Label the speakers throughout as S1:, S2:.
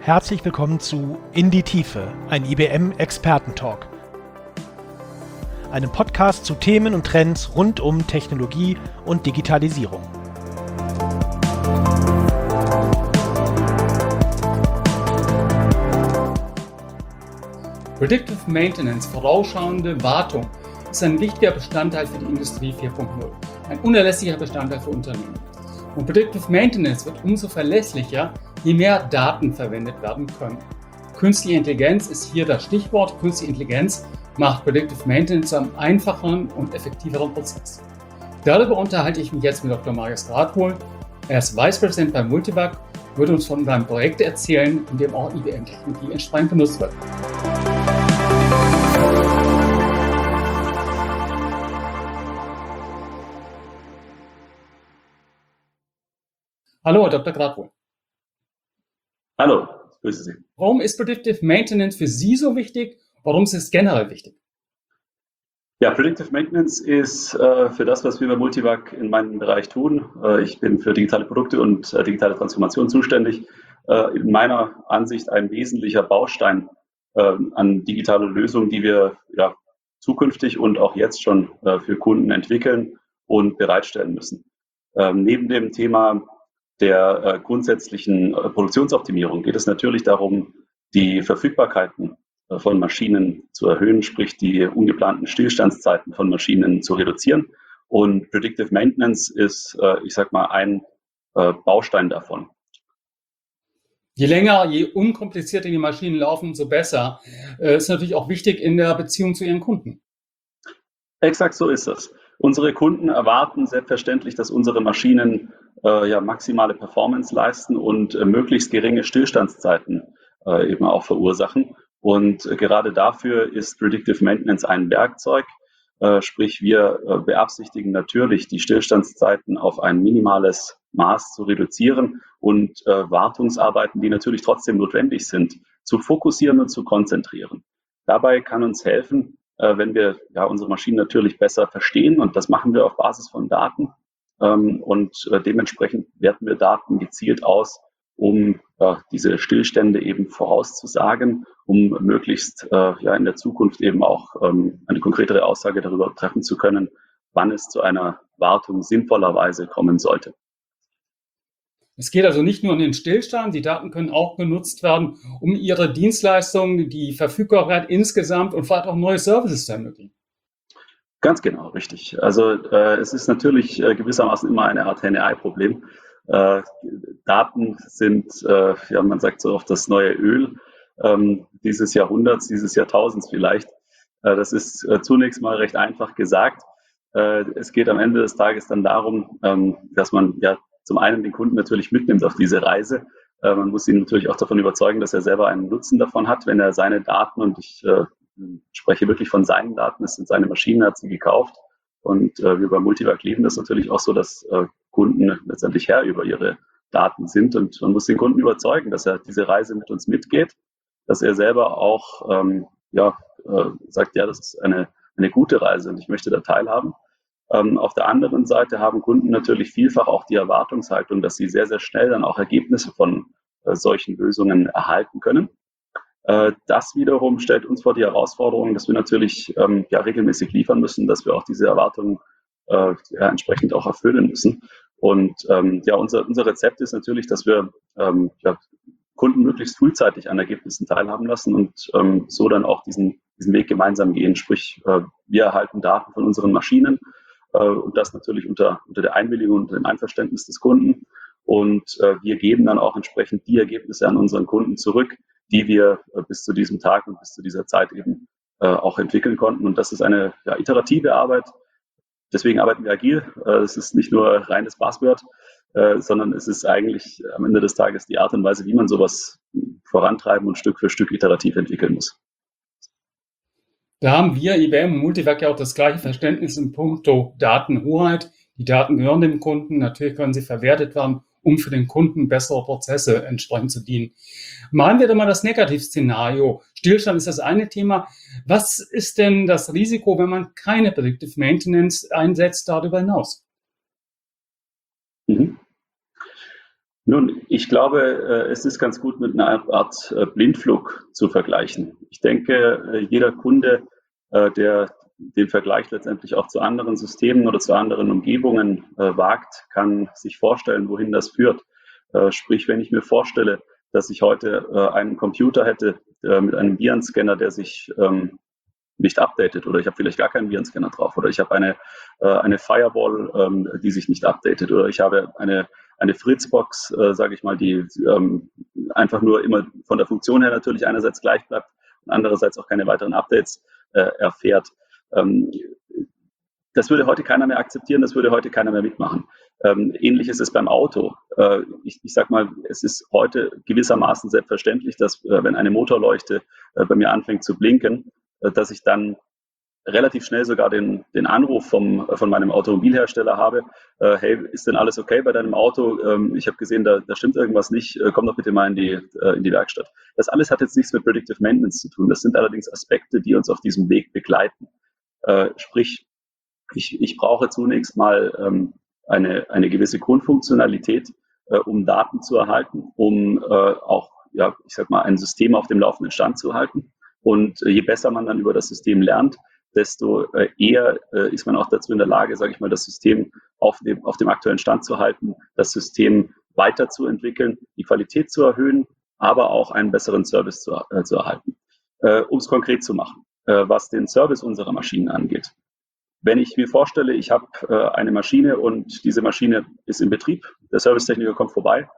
S1: Herzlich willkommen zu In die Tiefe, ein IBM-Experten-Talk. Einem Podcast zu Themen und Trends rund um Technologie und Digitalisierung.
S2: Predictive Maintenance, vorausschauende Wartung, ist ein wichtiger Bestandteil für die Industrie 4.0, ein unerlässlicher Bestandteil für Unternehmen. Und Predictive Maintenance wird umso verlässlicher, je mehr Daten verwendet werden können. Künstliche Intelligenz ist hier das Stichwort. Künstliche Intelligenz macht Predictive Maintenance zu einem einfacheren und effektiveren Prozess. Darüber unterhalte ich mich jetzt mit Dr. Marius Radwohl. Er ist Vice President bei Multivac, wird uns von einem Projekt erzählen, in dem auch IBM-Technologie entsprechend benutzt wird. Hallo, Herr Dr. Radwohl.
S3: Hallo, grüße Sie.
S2: Warum ist Predictive Maintenance für Sie so wichtig? Warum ist es generell wichtig?
S3: Ja, Predictive Maintenance ist für das, was wir bei Multivac in meinem Bereich tun. Ich bin für digitale Produkte und digitale Transformation zuständig. In meiner Ansicht ein wesentlicher Baustein an digitale Lösungen, die wir zukünftig und auch jetzt schon für Kunden entwickeln und bereitstellen müssen. Neben dem Thema der grundsätzlichen Produktionsoptimierung geht es natürlich darum, die Verfügbarkeiten von Maschinen zu erhöhen, sprich die ungeplanten Stillstandszeiten von Maschinen zu reduzieren. Und Predictive Maintenance ist, ein Baustein davon.
S2: Je länger, je unkomplizierter die Maschinen laufen, umso besser. Ist natürlich auch wichtig in der Beziehung zu ihren Kunden.
S3: Exakt so ist das. Unsere Kunden erwarten selbstverständlich, dass unsere Maschinen maximale Performance leisten und möglichst geringe Stillstandszeiten eben auch verursachen. Und gerade dafür ist Predictive Maintenance ein Werkzeug. Sprich, wir beabsichtigen natürlich, die Stillstandszeiten auf ein minimales Maß zu reduzieren und Wartungsarbeiten, die natürlich trotzdem notwendig sind, zu fokussieren und zu konzentrieren. Dabei kann uns helfen, wenn wir unsere Maschinen natürlich besser verstehen, und das machen wir auf Basis von Daten. Dementsprechend werten wir Daten gezielt aus, um diese Stillstände eben vorauszusagen, um möglichst in der Zukunft eben auch eine konkretere Aussage darüber treffen zu können, wann es zu einer Wartung sinnvollerweise kommen sollte.
S2: Es geht also nicht nur um den Stillstand, die Daten können auch genutzt werden, um Ihre Dienstleistungen, die Verfügbarkeit insgesamt und vor allem auch neue Services zu ermöglichen.
S3: Ganz genau, richtig. Also es ist natürlich gewissermaßen immer eine Art Henne-Ei-Problem. Daten sind, man sagt so oft, das neue Öl dieses Jahrhunderts, dieses Jahrtausends vielleicht. Das ist zunächst mal recht einfach gesagt. Es geht am Ende des Tages dann darum, dass man zum einen den Kunden natürlich mitnimmt auf diese Reise. Man muss ihn natürlich auch davon überzeugen, dass er selber einen Nutzen davon hat, wenn er seine Daten, und ich spreche wirklich von seinen Daten, es sind seine Maschinen, hat sie gekauft. Und wir bei Multivac leben das natürlich auch so, dass Kunden letztendlich Herr über ihre Daten sind. Und man muss den Kunden überzeugen, dass er diese Reise mit uns mitgeht, dass er selber auch sagt, das ist eine gute Reise und ich möchte da teilhaben. Auf der anderen Seite haben Kunden natürlich vielfach auch die Erwartungshaltung, dass sie sehr, sehr schnell dann auch Ergebnisse von solchen Lösungen erhalten können. Das wiederum stellt uns vor die Herausforderung, dass wir natürlich regelmäßig liefern müssen, dass wir auch diese Erwartungen entsprechend auch erfüllen müssen. Und unser Rezept ist natürlich, dass wir Kunden möglichst frühzeitig an Ergebnissen teilhaben lassen und so dann auch diesen Weg gemeinsam gehen. Sprich, wir erhalten Daten von unseren Maschinen und das natürlich unter der Einwilligung und dem Einverständnis des Kunden. Und wir geben dann auch entsprechend die Ergebnisse an unseren Kunden zurück, die wir bis zu diesem Tag und bis zu dieser Zeit eben auch entwickeln konnten. Und das ist eine iterative Arbeit. Deswegen arbeiten wir agil. Es ist nicht nur reines Buzzword, sondern es ist eigentlich am Ende des Tages die Art und Weise, wie man sowas vorantreiben und Stück für Stück iterativ entwickeln muss.
S2: Da haben wir, IBM und Multivac, ja auch das gleiche Verständnis in puncto Datenhoheit. Die Daten gehören dem Kunden. Natürlich können sie verwertet werden, um für den Kunden bessere Prozesse entsprechend zu dienen. Malen wir doch mal das Negativszenario. Stillstand ist das eine Thema. Was ist denn das Risiko, wenn man keine Predictive Maintenance einsetzt, darüber hinaus?
S3: Nun, ich glaube, es ist ganz gut mit einer Art Blindflug zu vergleichen. Ich denke, jeder Kunde, der den Vergleich letztendlich auch zu anderen Systemen oder zu anderen Umgebungen wagt, kann sich vorstellen, wohin das führt. Sprich, wenn ich mir vorstelle, dass ich heute einen Computer hätte mit einem Virenscanner, der sich nicht updatet, oder ich habe vielleicht gar keinen Virenscanner drauf, oder ich habe eine Firewall, die sich nicht updatet, oder ich habe eine Fritzbox, sage ich mal, die einfach nur immer von der Funktion her natürlich einerseits gleich bleibt und andererseits auch keine weiteren Updates erfährt. Das würde heute keiner mehr akzeptieren, das würde heute keiner mehr mitmachen. Ähnlich ist es beim Auto. Ich sag mal, es ist heute gewissermaßen selbstverständlich, dass wenn eine Motorleuchte bei mir anfängt zu blinken, dass ich dann relativ schnell sogar den Anruf von meinem Automobilhersteller habe, hey, ist denn alles okay bei deinem Auto? Ich habe gesehen, da stimmt irgendwas nicht, komm doch bitte mal in die Werkstatt. Das alles hat jetzt nichts mit Predictive Maintenance zu tun. Das sind allerdings Aspekte, die uns auf diesem Weg begleiten. Sprich, ich brauche zunächst mal eine gewisse Grundfunktionalität, um Daten zu erhalten, um auch, ja, ich sag mal, ein System auf dem laufenden Stand zu halten. Und je besser man dann über das System lernt, desto eher ist man auch dazu in der Lage, sage ich mal, das System auf dem aktuellen Stand zu halten, das System weiterzuentwickeln, die Qualität zu erhöhen, aber auch einen besseren Service zu erhalten. Um es konkret zu machen, was den Service unserer Maschinen angeht. Wenn ich mir vorstelle, ich habe eine Maschine und diese Maschine ist in Betrieb, der Servicetechniker kommt vorbei,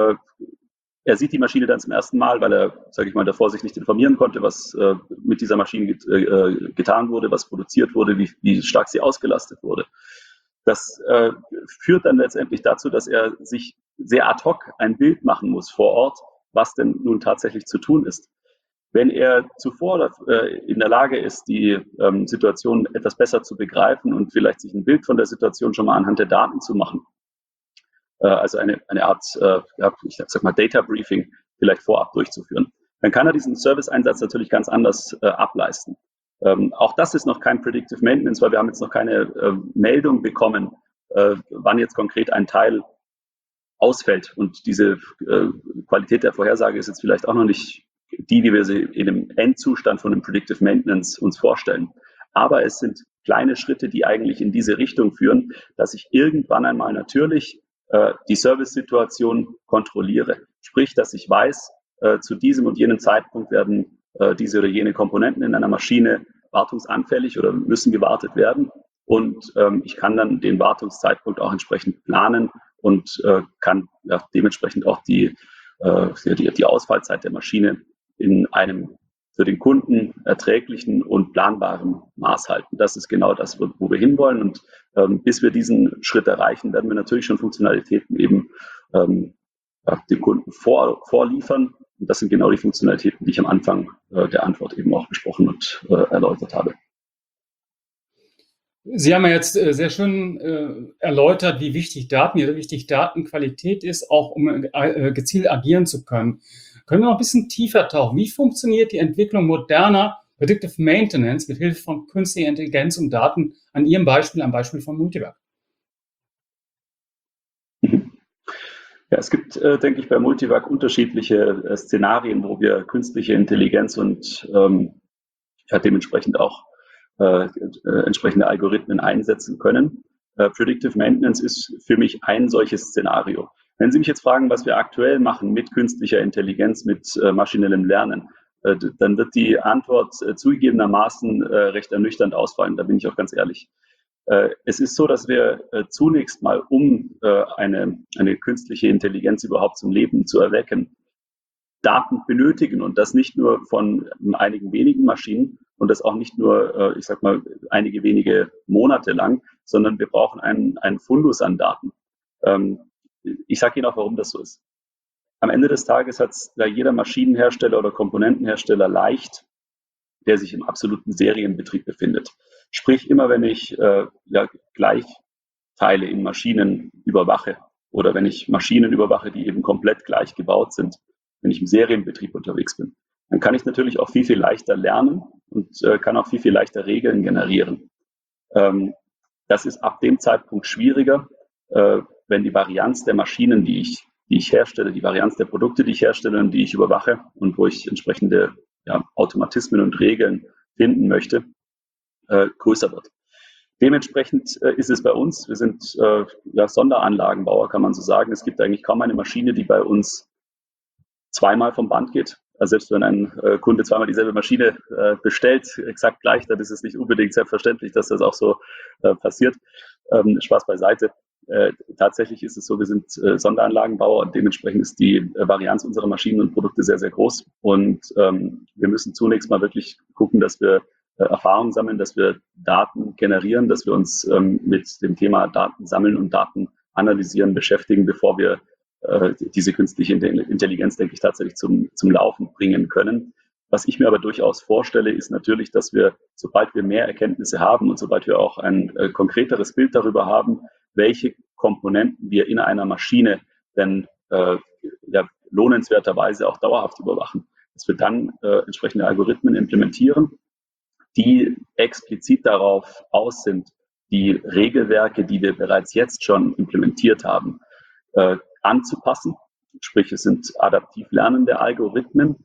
S3: er sieht die Maschine dann zum ersten Mal, weil er, sage ich mal, davor sich nicht informieren konnte, was mit dieser Maschine getan wurde, was produziert wurde, wie stark sie ausgelastet wurde. Das führt dann letztendlich dazu, dass er sich sehr ad hoc ein Bild machen muss vor Ort, was denn nun tatsächlich zu tun ist. Wenn er zuvor in der Lage ist, die Situation etwas besser zu begreifen und vielleicht sich ein Bild von der Situation schon mal anhand der Daten zu machen, also eine Art, ich sag mal, Data Briefing vielleicht vorab durchzuführen, dann kann er diesen Service-Einsatz natürlich ganz anders ableisten. Auch das ist noch kein Predictive Maintenance, weil wir haben jetzt noch keine Meldung bekommen, wann jetzt konkret ein Teil ausfällt. Und diese Qualität der Vorhersage ist jetzt vielleicht auch noch nicht die wir sie in dem Endzustand von dem Predictive Maintenance uns vorstellen. Aber es sind kleine Schritte, die eigentlich in diese Richtung führen, dass ich irgendwann einmal natürlich die Service-Situation kontrolliere. Sprich, dass ich weiß, zu diesem und jenem Zeitpunkt werden diese oder jene Komponenten in einer Maschine wartungsanfällig oder müssen gewartet werden. Und ich kann dann den Wartungszeitpunkt auch entsprechend planen und kann dementsprechend auch die Ausfallzeit der Maschine in einem für den Kunden erträglichen und planbaren Maß halten. Das ist genau das, wo wir hinwollen. Und bis wir diesen Schritt erreichen, werden wir natürlich schon Funktionalitäten eben dem Kunden vorliefern. Und das sind genau die Funktionalitäten, die ich am Anfang der Antwort eben auch besprochen und erläutert habe.
S2: Sie haben ja jetzt sehr schön erläutert, wie wichtig Datenqualität ist, auch um gezielt agieren zu können. Können wir noch ein bisschen tiefer tauchen? Wie funktioniert die Entwicklung moderner Predictive Maintenance mit Hilfe von künstlicher Intelligenz und Daten an Ihrem Beispiel, am Beispiel von Multivac?
S3: Ja, es gibt, denke ich, bei Multivac unterschiedliche Szenarien, wo wir künstliche Intelligenz und dementsprechend auch entsprechende Algorithmen einsetzen können. Predictive Maintenance ist für mich ein solches Szenario. Wenn Sie mich jetzt fragen, was wir aktuell machen mit künstlicher Intelligenz, mit maschinellem Lernen, dann wird die Antwort zugegebenermaßen recht ernüchternd ausfallen, da bin ich auch ganz ehrlich. Es ist so, dass wir zunächst mal, um eine künstliche Intelligenz überhaupt zum Leben zu erwecken, Daten benötigen und das nicht nur von einigen wenigen Maschinen und das auch nicht nur, ich sag mal, einige wenige Monate lang, sondern wir brauchen einen Fundus an Daten. Ich sage Ihnen auch, warum das so ist. Am Ende des Tages hat es da jeder Maschinenhersteller oder Komponentenhersteller leicht, der sich im absoluten Serienbetrieb befindet. Sprich, immer wenn ich Gleichteile in Maschinen überwache oder wenn ich Maschinen überwache, die eben komplett gleich gebaut sind, wenn ich im Serienbetrieb unterwegs bin, dann kann ich natürlich auch viel, viel leichter lernen und kann auch viel, viel leichter Regeln generieren. Das ist ab dem Zeitpunkt schwieriger, wenn die Varianz der Maschinen, die ich die ich herstelle, die Varianz der Produkte, die ich herstelle und die ich überwache und wo ich entsprechende Automatismen und Regeln finden möchte, größer wird. Dementsprechend ist es bei uns, wir sind Sonderanlagenbauer, kann man so sagen. Es gibt eigentlich kaum eine Maschine, die bei uns zweimal vom Band geht. Also selbst wenn ein Kunde zweimal dieselbe Maschine bestellt, exakt gleich, dann ist es nicht unbedingt selbstverständlich, dass das auch so passiert. Spaß beiseite. Tatsächlich ist es so, wir sind Sonderanlagenbauer und dementsprechend ist die Varianz unserer Maschinen und Produkte sehr, sehr groß. Und wir müssen zunächst mal wirklich gucken, dass wir Erfahrung sammeln, dass wir Daten generieren, dass wir uns mit dem Thema Daten sammeln und Daten analysieren beschäftigen, bevor wir diese künstliche Intelligenz, denke ich, tatsächlich zum Laufen bringen können. Was ich mir aber durchaus vorstelle, ist natürlich, dass wir, sobald wir mehr Erkenntnisse haben und sobald wir auch ein konkreteres Bild darüber haben, welche Komponenten wir in einer Maschine denn lohnenswerterweise auch dauerhaft überwachen, dass wir dann entsprechende Algorithmen implementieren, die explizit darauf aus sind, die Regelwerke, die wir bereits jetzt schon implementiert haben, anzupassen. Sprich, es sind adaptiv lernende Algorithmen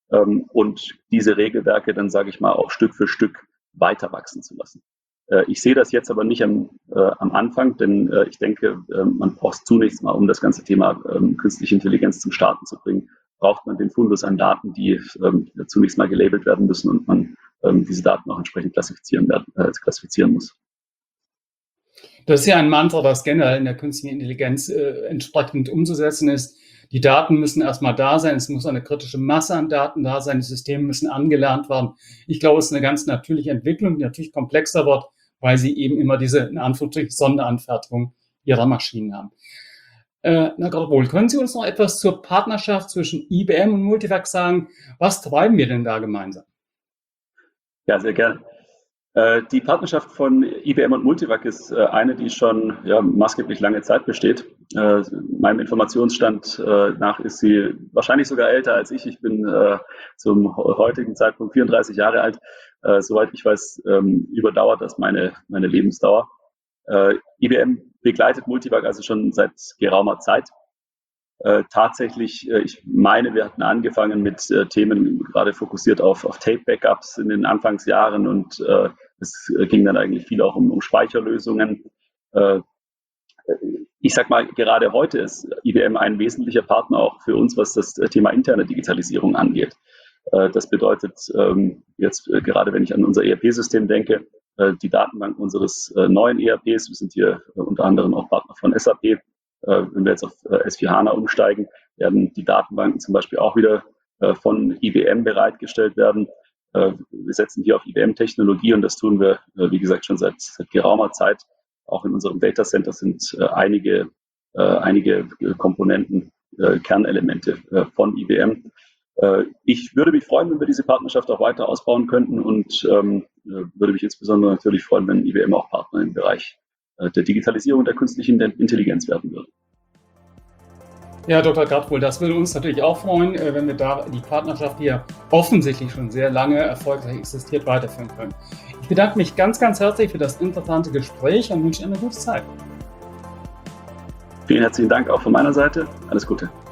S3: und diese Regelwerke dann, sage ich mal, auch Stück für Stück weiter wachsen zu lassen. Ich sehe das jetzt aber nicht am Anfang, denn ich denke, man braucht zunächst mal, um das ganze Thema künstliche Intelligenz zum Starten zu bringen, braucht man den Fundus an Daten, die zunächst mal gelabelt werden müssen und man diese Daten auch entsprechend klassifizieren muss.
S2: Das ist ja ein Mantra, das generell in der künstlichen Intelligenz entsprechend umzusetzen ist. Die Daten müssen erstmal da sein, es muss eine kritische Masse an Daten da sein, die Systeme müssen angelernt werden. Ich glaube, es ist eine ganz natürliche Entwicklung, die natürlich komplexer wird, weil sie eben immer diese, in Anführungsstrichen, Sonderanfertigung ihrer Maschinen haben. Herr Grotwohl, können Sie uns noch etwas zur Partnerschaft zwischen IBM und Multivac sagen? Was treiben wir denn da gemeinsam?
S3: Ja, sehr gerne. Die Partnerschaft von IBM und Multivac ist eine, die schon maßgeblich lange Zeit besteht. Meinem Informationsstand nach ist sie wahrscheinlich sogar älter als ich. Ich bin zum heutigen Zeitpunkt 34 Jahre alt. Soweit ich weiß, überdauert das meine Lebensdauer. IBM begleitet Multivac also schon seit geraumer Zeit. Tatsächlich, ich meine, wir hatten angefangen mit Themen gerade fokussiert auf Tape-Backups in den Anfangsjahren und es ging dann eigentlich viel auch um Speicherlösungen. Ich sag mal, gerade heute ist IBM ein wesentlicher Partner auch für uns, was das Thema interne Digitalisierung angeht. Das bedeutet jetzt gerade, wenn ich an unser ERP-System denke, die Datenbank unseres neuen ERPs, wir sind hier unter anderem auch Partner von SAP. Wenn wir jetzt auf S/4HANA umsteigen, werden die Datenbanken zum Beispiel auch wieder von IBM bereitgestellt werden. Wir setzen hier auf IBM-Technologie und das tun wir, wie gesagt, schon seit geraumer Zeit. Auch in unserem Datacenter sind einige Komponenten, Kernelemente von IBM. Ich würde mich freuen, wenn wir diese Partnerschaft auch weiter ausbauen könnten und würde mich insbesondere natürlich freuen, wenn IBM auch Partner im Bereich der Digitalisierung der künstlichen Intelligenz werden würde.
S2: Ja, Dr. Grotwohl, das würde uns natürlich auch freuen, wenn wir da die Partnerschaft, die ja offensichtlich schon sehr lange erfolgreich existiert, weiterführen können. Ich bedanke mich ganz, ganz herzlich für das interessante Gespräch und wünsche Ihnen eine gute Zeit.
S3: Vielen herzlichen Dank auch von meiner Seite. Alles Gute.